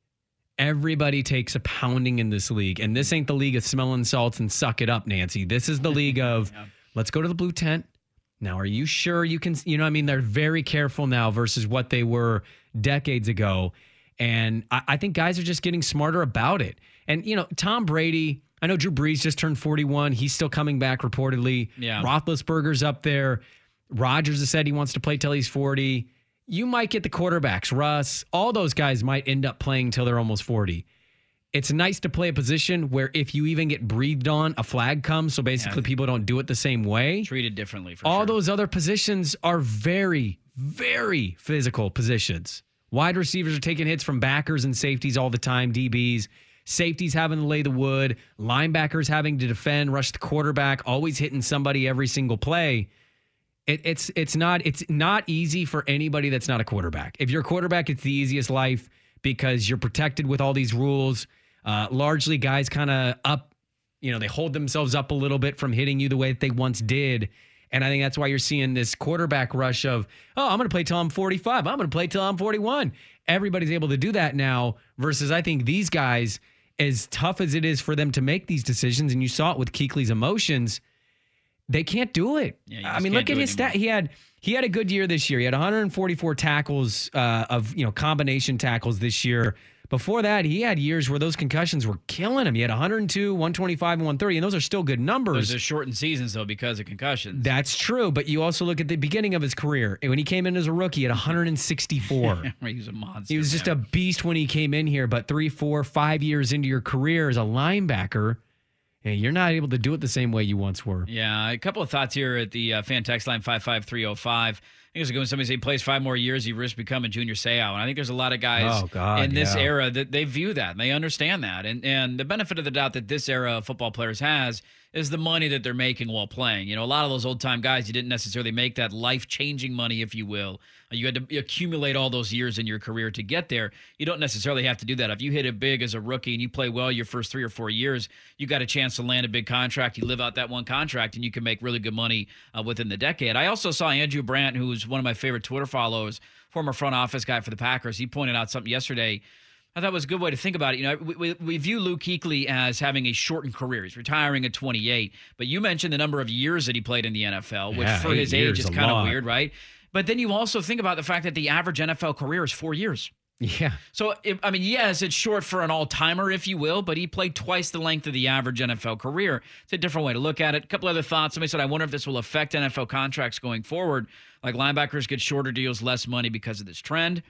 Everybody takes a pounding in this league, and this ain't the league of smelling salts and suck it up, Nancy. This is the league of yeah. let's go to the blue tent. Now, are you sure you can, you know what I mean? They're very careful now versus what they were decades ago. And I, I think guys are just getting smarter about it. And, you know, Tom Brady, I know Drew Brees just turned forty-one. He's still coming back reportedly. Yeah. Roethlisberger's up there. Rodgers has said he wants to play till he's forty. You might get the quarterbacks, Russ. All those guys might end up playing till they're almost forty. It's nice to play a position where if you even get breathed on, a flag comes. So basically, yeah. people don't do it the same way. Treated differently. For All sure. those other positions are very, very physical positions. Wide receivers are taking hits from backers and safeties all the time, D Bs. Safeties having to lay the wood. Linebackers having to defend, rush the quarterback, always hitting somebody every single play. It, it's it's not it's not easy for anybody that's not a quarterback. If you're a quarterback, it's the easiest life because you're protected with all these rules. Uh, largely, guys kind of up, you know, they hold themselves up a little bit from hitting you the way that they once did. And I think that's why you're seeing this quarterback rush of, oh, I'm going to play till I'm forty-five. I'm going to play till I'm forty-one. Everybody's able to do that now versus I think these guys, as tough as it is for them to make these decisions, and you saw it with Kuechly's emotions, they can't do it. Yeah, I mean, look at his stat. He had he had a good year this year. He had one hundred forty-four tackles uh, of, you know, combination tackles this year. Before that, he had years where those concussions were killing him. He had one hundred two, one twenty-five, and one thirty, and those are still good numbers. Those are shortened seasons, though, because of concussions. That's true, but you also look at the beginning of his career. When he came in as a rookie at one hundred sixty-four. He was a monster. He was just man. a beast when he came in here, but three, four, five years into your career as a linebacker, and you're not able to do it the same way you once were. Yeah, a couple of thoughts here at the uh, fan text line five five three oh five. I think it's when somebody say he plays five more years, he risks becoming Junior Seau. And I think there's a lot of guys oh, God, in this yeah. era that they view that and they understand that. And and the benefit of the doubt that this era of football players has is the money that they're making while playing. You know, a lot of those old time guys, you didn't necessarily make that life changing money, if you will. You had to accumulate all those years in your career to get there. You don't necessarily have to do that. If you hit it big as a rookie and you play well your first three or four years, you got a chance to land a big contract. You live out that one contract and you can make really good money uh, within the decade. I also saw Andrew Brandt, who's one of my favorite Twitter followers, former front office guy for the Packers. He pointed out something yesterday I thought was a good way to think about it. You know, we, we, we view Luke Kuechly as having a shortened career. He's retiring at twenty-eight. But you mentioned the number of years that he played in the N F L, which yeah, for his years, age is kind of weird, right? But then you also think about the fact that the average N F L career is four years. Yeah. So, if, I mean, yes, it's short for an all-timer, if you will, but he played twice the length of the average N F L career. It's a different way to look at it. A couple other thoughts. Somebody said, I wonder if this will affect N F L contracts going forward. Like linebackers get shorter deals, less money because of this trend.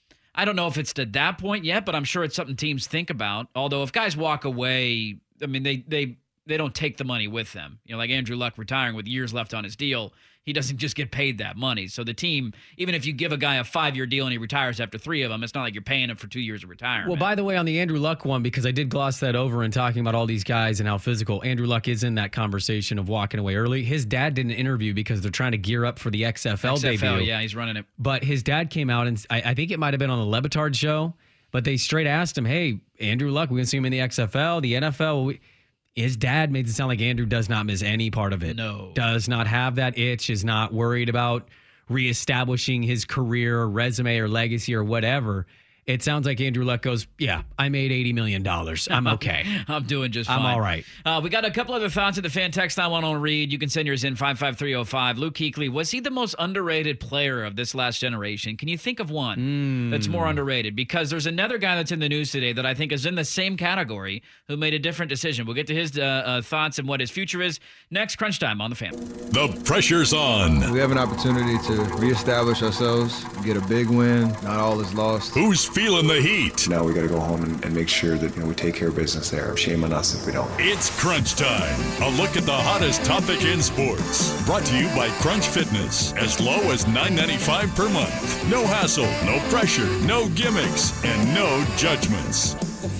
I don't know if it's to that point yet, but I'm sure it's something teams think about. Although if guys walk away, I mean, they they they don't take the money with them. You know, like Andrew Luck retiring with years left on his deal. He doesn't just get paid that money. So the team, even if you give a guy a five-year deal and he retires after three of them, it's not like you're paying him for two years of retirement. Well, by the way, on the Andrew Luck one, because I did gloss that over in talking about all these guys and how physical, Andrew Luck is in that conversation of walking away early. His dad did an interview because they're trying to gear up for the X F L, X F L debut. Yeah, he's running it. But his dad came out, and I, I think it might have been on the Le Batard show, but they straight asked him, hey, Andrew Luck, we're going to see him in the X F L, the N F L. We, His dad made it sound like Andrew does not miss any part of it. No. Does not have that itch, is not worried about reestablishing his career or resume or legacy or whatever. It sounds like Andrew Luck goes, yeah, I made eighty million dollars. I'm okay. I'm doing just fine. I'm all right. Uh, we got a couple other thoughts at the fan text I want to read. You can send yours in five five three oh five. Luke Kuechly, was he the most underrated player of this last generation? Can you think of one mm. that's more underrated? Because there's another guy that's in the news today that I think is in the same category who made a different decision. We'll get to his uh, uh, thoughts and what his future is next. Crunch Time on the Fan. The pressure's on. We have an opportunity to reestablish ourselves, get a big win. Not all is lost. Who's feeling the heat? Now we got to go home and, and make sure that you know we take care of business there. Shame on us if we don't. It's Crunch Time. A look at the hottest topic in sports. Brought to you by Crunch Fitness. As low as nine ninety-five per month. No hassle, no pressure, no gimmicks, and no judgments.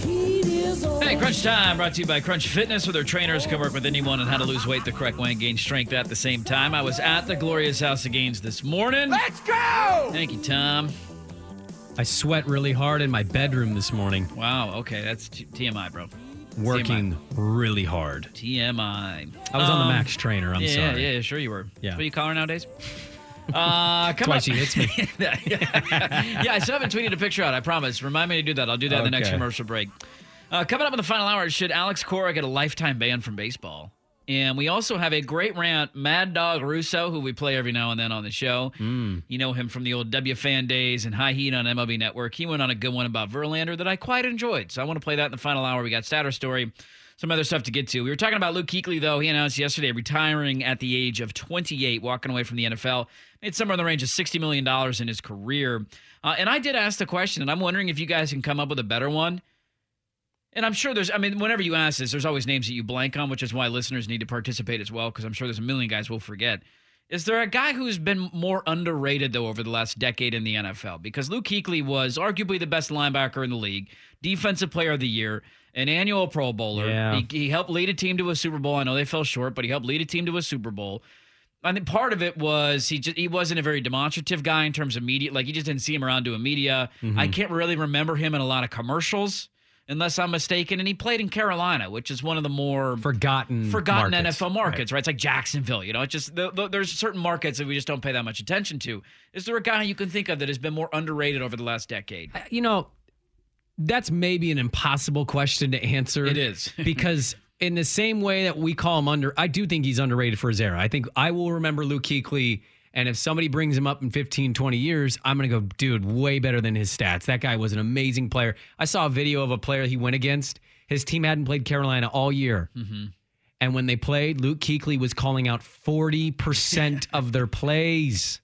Hey, Crunch Time brought to you by Crunch Fitness, where their trainers can work with anyone on how to lose weight the correct way and gain strength at the same time. I was at the Glorious House of Gains this morning. Let's go! Thank you, Tom. I sweat really hard in my bedroom this morning. Wow, okay, that's t- T M I, bro. Working T M I. really hard. T M I. I was um, on the Max Trainer, I'm yeah, sorry. Yeah, yeah, sure you were. Yeah. What do you call her nowadays? Uh, That's why she hits me. Yeah, I still haven't tweeted a picture out. I promise. Remind me to do that. I'll do that in the next Okay. commercial break. Uh, coming up in the final hour, should Alex Cora get a lifetime ban from baseball? And we also have a great rant, Mad Dog Russo, who we play every now and then on the show. Mm. You know him from the old W Fan days and High Heat on M L B Network. He went on a good one about Verlander that I quite enjoyed. So I want to play that in the final hour. We got Statter Story, some other stuff to get to. We were talking about Luke Kuechly, though. He announced yesterday retiring at the age of twenty-eight, walking away from the N F L. Made somewhere in the range of sixty million dollars in his career. Uh, and I did ask the question, and I'm wondering if you guys can come up with a better one. And I'm sure there's, I mean, whenever you ask this, there's always names that you blank on, which is why listeners need to participate as well, because I'm sure there's a million guys we'll forget. Is there a guy who's been more underrated, though, over the last decade in the N F L? Because Luke Kuechly was arguably the best linebacker in the league, Defensive Player of the Year, an annual Pro Bowler. Yeah. He, he helped lead a team to a Super Bowl. I know they fell short, but he helped lead a team to a Super Bowl. I think part of it was he just he wasn't a very demonstrative guy in terms of media. Like, you just didn't see him around doing media. Mhm. I can't really remember him in a lot of commercials, unless I'm mistaken. And he played in Carolina, which is one of the more Forgotten forgotten markets. N F L markets, right? It's like Jacksonville. You know, it's just the, the, there's certain markets that we just don't pay that much attention to. Is there a guy you can think of that has been more underrated over the last decade? You know, that's maybe an impossible question to answer. It is. Because in the same way that we call him under, I do think he's underrated for his era. I think I will remember Luke Kuechly, and if somebody brings him up in fifteen, twenty years, I'm going to go, dude, way better than his stats. That guy was an amazing player. I saw a video of a player he went against. His team hadn't played Carolina all year. Mm-hmm. And when they played, Luke Kuechly was calling out forty percent of their plays.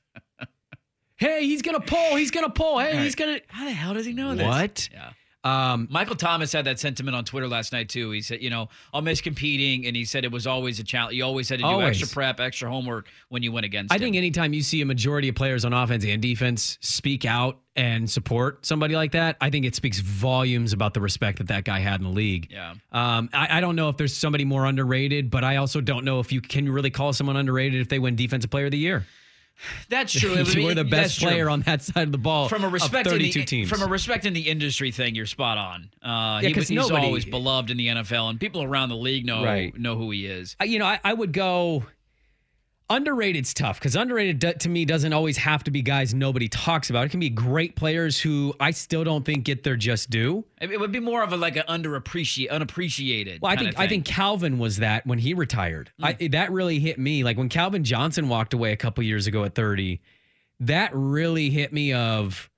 Hey, he's going to pull. He's going to pull. Hey, Right. he's going to. How the hell does he know this? What? Yeah. Um, Michael Thomas had that sentiment on Twitter last night, too. He said, you know, I'll miss competing. And he said it was always a challenge. You always had to do Always. extra prep, extra homework when you went against I him. think anytime you see a majority of players on offense and defense speak out and support somebody like that, I think it speaks volumes about the respect that that guy had in the league. Yeah. Um, I, I don't know if there's somebody more underrated, but I also don't know if you can really call someone underrated if they win Defensive Player of the Year. That's true. I You mean, were the that's best player true. on that side of the ball From a respect of in thirty-two the, teams. From a respect in the industry thing, you're spot on. Uh, Yeah, he, 'cause he's nobody- always beloved in the N F L, and people around the league know Right. know who he is. I- you know, I, I would go underrated's tough because underrated do- to me doesn't always have to be guys nobody talks about. It can be great players who I still don't think get their just due. It it would be more of a like an underappreciated, unappreciated. Well, I kinda think I thing. think Calvin was that when he retired. I, that really hit me. Like when Calvin Johnson walked away a couple years ago at thirty, that really hit me of,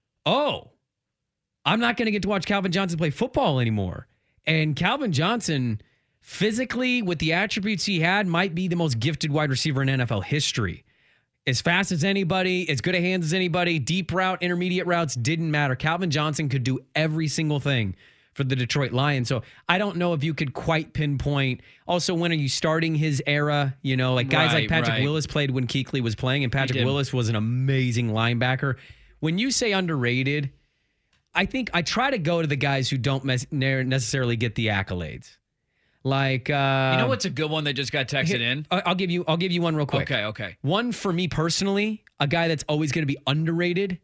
oh, I'm not going to get to watch Calvin Johnson play football anymore. And Calvin Johnson, physically, with the attributes he had, might be the most gifted wide receiver in N F L history. As fast as anybody, as good a hands as anybody, deep route, intermediate routes, didn't matter. Calvin Johnson could do every single thing for the Detroit Lions. So I don't know if you could quite pinpoint. Also, when are you starting his era? You know, like guys Right, like Patrick right. Willis played when Kuechly was playing, and Patrick did. Willis was an amazing linebacker. When you say underrated, I think I try to go to the guys who don't mes- ne- necessarily get the accolades. Like, uh, You know what's a good one that just got texted here- in? I- I'll give you. I'll give you one real quick. Okay, okay. One for me personally, a guy that's always going to be underrated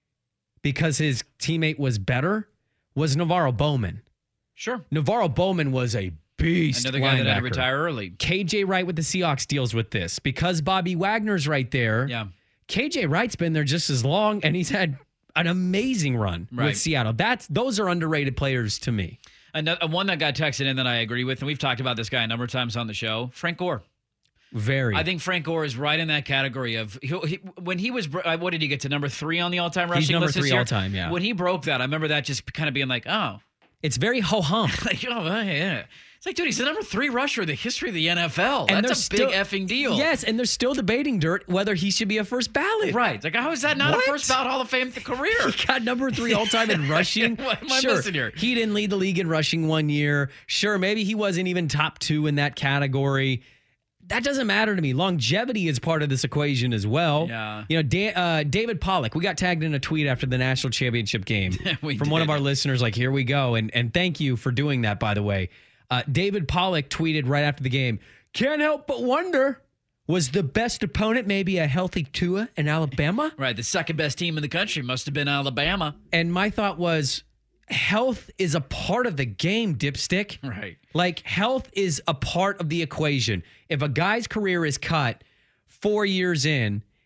because his teammate was better was Navarro Bowman. Sure. Navarro Bowman was a beast. Another guy that had to linebacker. retire early. K J Wright with the Seahawks deals with this because Bobby Wagner's right there. Yeah. K J Wright's been there just as long, and he's had an amazing run Right. with Seattle. That's those are underrated players to me. Another one that got texted in that I agree with, and we've talked about this guy a number of times on the show, Frank Gore. Very. I think Frank Gore is right in that category of he, he, when he was. uh, What did he get to number three on the all-time rushing He's number list this three year? all-time, yeah. When he broke that, I remember that just kind of being like, oh, it's very ho hum. like oh yeah. It's like, dude, he's the number three rusher in the history of the N F L. And That's a they're big still- effing deal. Yes, and they're still debating Dirt whether he should be a first ballot. Right. Like, how is that not What? a first ballot Hall of Fame career? He got number three all time in rushing. What am I sure, missing here? he didn't lead the league in rushing one year. Sure, maybe he wasn't even top two in that category. That doesn't matter to me. Longevity is part of this equation as well. Yeah. You know, Dan, uh, David Pollock, we got tagged in a tweet after the national championship game We from one of did. our listeners. Like, here we go. And, and thank you for doing that, by the way. Uh, David Pollock tweeted right after the game, can't help but wonder, was the best opponent maybe a healthy Tua in Alabama? Right. The second best team in the country must have been Alabama. And my thought was, health is a part of the game, dipstick. Right. Like, health is a part of the equation. If a guy's career is cut four years in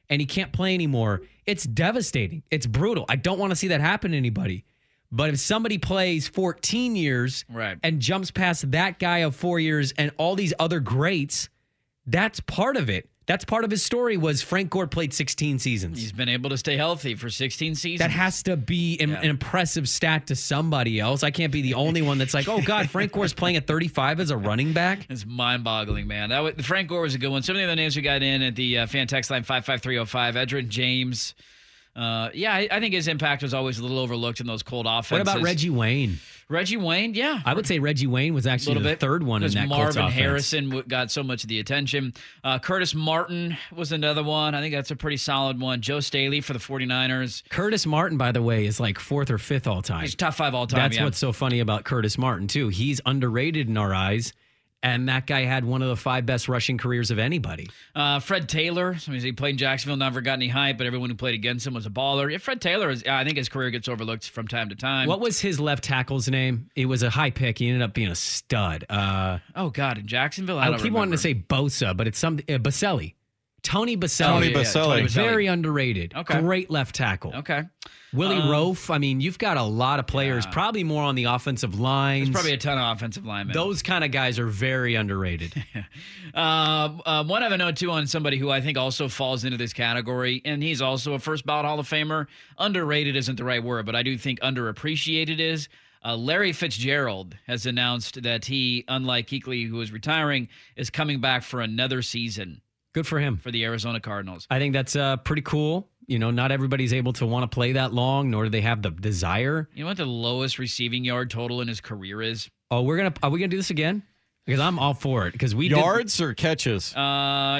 and he can't play anymore, it's devastating. It's brutal. I don't want to see that happen to anybody. But if somebody plays fourteen years right. and jumps past that guy of four years and all these other greats, that's part of it. That's part of his story was Frank Gore played sixteen seasons. He's been able to stay healthy for sixteen seasons. That has to be an, yeah. an impressive stat to somebody else. I can't be the only one that's like, oh, God, Frank Gore's playing at thirty-five as a running back. It's mind-boggling, man. That was, Frank Gore was a good one. Some of the other names we got in at the uh, fan text line five five three oh five, Edgerrin James. Uh, yeah, I, I think his impact was always a little overlooked in those cold offenses. What about Reggie Wayne? Reggie Wayne, yeah. I would say Reggie Wayne was actually the bit, third one in that Marvin Colts offense. Harrison got so much of the attention. Uh, Curtis Martin was another one. I think that's a pretty solid one. Joe Staley for the 49ers. Curtis Martin, by the way, is like fourth or fifth all time. He's top five all time, That's yeah. what's so funny about Curtis Martin, too. He's underrated in our eyes. And that guy had one of the five best rushing careers of anybody. Uh, Fred Taylor, I mean, he played in Jacksonville, never got any hype, but everyone who played against him was a baller. Yeah, Fred Taylor, is, I think his career gets overlooked from time to time. What was his left tackle's name? It was a high pick. He ended up being a stud. Uh, oh, God, in Jacksonville? I, I don't keep remember. wanting to say Bosa, but it's some uh, Baselli. Tony Baselli. Tony yeah, Baselli. Tony Baselli. Very underrated. Okay. Great left tackle. Okay. Willie um, Rofe. I mean, you've got a lot of players, yeah. probably more on the offensive lines. There's probably a ton of offensive linemen. Those kind of guys are very underrated. uh, uh, one I have a note, too, on somebody who I think also falls into this category, and he's also a first ballot Hall of Famer. Underrated isn't the right word, but I do think underappreciated is. Uh, Larry Fitzgerald has announced that he, unlike Kuechly, who is retiring, is coming back for another season. Good for him. For the Arizona Cardinals. I think that's uh, pretty cool. You know, not everybody's able to want to play that long, nor do they have the desire. You know what the lowest receiving yard total in his career is? Oh, we're gonna are we gonna do this again? Because I'm all for it. Because we yards did, or catches. Uh,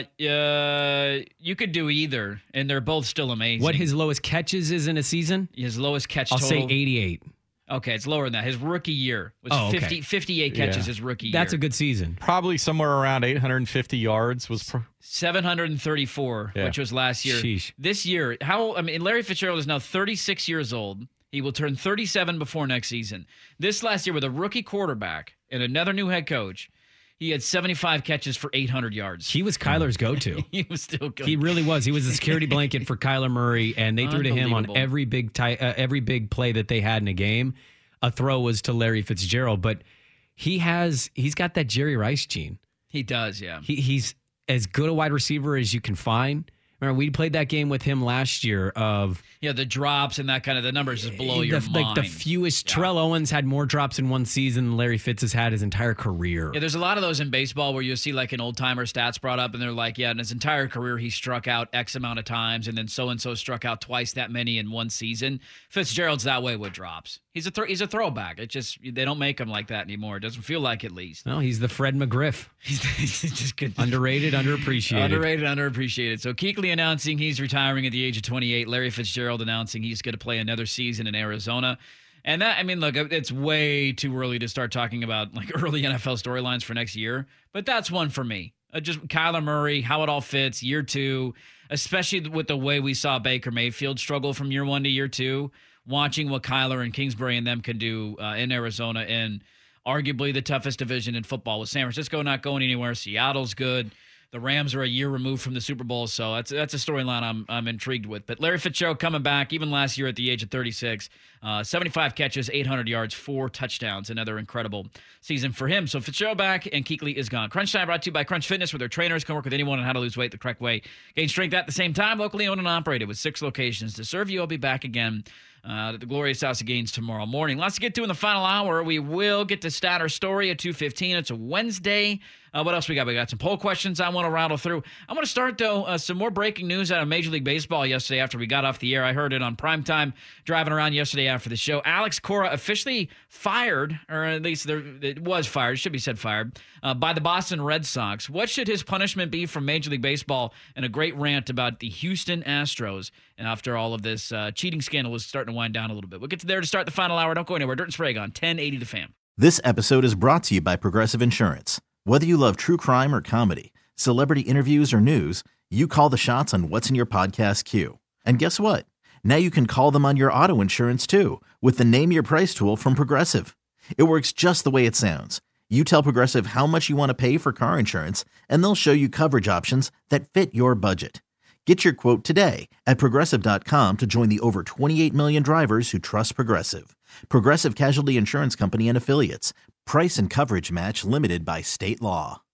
uh, you could do either, and they're both still amazing. What his lowest catches is in a season? His lowest catch I'll total. say eighty-eight. Okay, it's lower than that. His rookie year was oh, okay. fifty, fifty-eight catches Yeah. his rookie That's year. a good season. Probably somewhere around eight hundred fifty yards was. Pro- seven hundred thirty-four, yeah. which was last year. Sheesh. This year, how I mean, Larry Fitzgerald is now thirty-six years old. He will turn thirty-seven before next season. This last year, with a rookie quarterback and another new head coach, he had seventy-five catches for eight hundred yards. He was Kyler's go-to. He was still good. He really was. He was the security blanket for Kyler Murray, and they threw to him on Unbelievable. every big ti- uh, every big play that they had in a game. A throw was to Larry Fitzgerald, but he has he's got that Jerry Rice gene. He does, yeah. He, he's as good a wide receiver as you can find. Remember, we played that game with him last year of Yeah, the drops and that kind of the numbers just blow your the, mind. like the fewest. Yeah. Terrell Owens had more drops in one season than Larry Fitz has had his entire career. Yeah, there's a lot of those in baseball where you'll see like an old timer stats brought up, and they're like, yeah, in his entire career he struck out X amount of times, and then so and so struck out twice that many in one season. Fitzgerald's that way with drops. He's a th- he's a throwback. It just they don't make him like that anymore. It doesn't feel like, at least. No, he's the Fred McGriff. He's, he's just good. Underrated, underappreciated. Underrated, underappreciated. So Kuechly announcing he's retiring at the age of twenty-eight. Larry Fitzgerald announcing he's going to play another season in Arizona. And that, I mean, look, it's way too early to start talking about like early N F L storylines for next year. But that's one for me. Uh, just Kyler Murray, how it all fits, year two, especially with the way we saw Baker Mayfield struggle from year one to year two. Watching what Kyler and Kingsbury and them can do uh, in Arizona in arguably the toughest division in football, with San Francisco not going anywhere. Seattle's good. The Rams are a year removed from the Super Bowl, so that's that's a storyline I'm I'm intrigued with. But Larry Fitzgerald coming back, even last year at the age of thirty-six, uh, seventy-five catches, eight hundred yards, four touchdowns, another incredible season for him. So Fitzgerald back, and Kuechly is gone. Crunch Time brought to you by Crunch Fitness, where their trainers can work with anyone on how to lose weight the correct way. Gain strength at the same time, locally owned and operated with six locations to serve you. I'll be back again uh, at the Glorious House of Gaines tomorrow morning. Lots to get to in the final hour. We will get to stat our story at two fifteen. It's a Wednesday. Uh, what else we got? We got some poll questions I want to rattle through. I want to start, though, uh, some more breaking news out of Major League Baseball yesterday after we got off the air. I heard it on primetime driving around yesterday after the show. Alex Cora officially fired, or at least there, it was fired, it should be said fired, uh, by the Boston Red Sox. What should his punishment be from Major League Baseball? And a great rant about the Houston Astros. And after all of this uh, cheating scandal is starting to wind down a little bit. We'll get to there to start the final hour. Don't go anywhere. Dirt and Sprague on ten eighty The Fan. This episode is brought to you by Progressive Insurance. Whether you love true crime or comedy, celebrity interviews or news, you call the shots on what's in your podcast queue. And guess what? Now you can call them on your auto insurance too with the Name Your Price tool from Progressive. It works just the way it sounds. You tell Progressive how much you want to pay for car insurance, and they'll show you coverage options that fit your budget. Get your quote today at Progressive dot com to join the over twenty-eight million drivers who trust Progressive. Progressive Casualty Insurance Company and Affiliates. Price and coverage match limited by state law.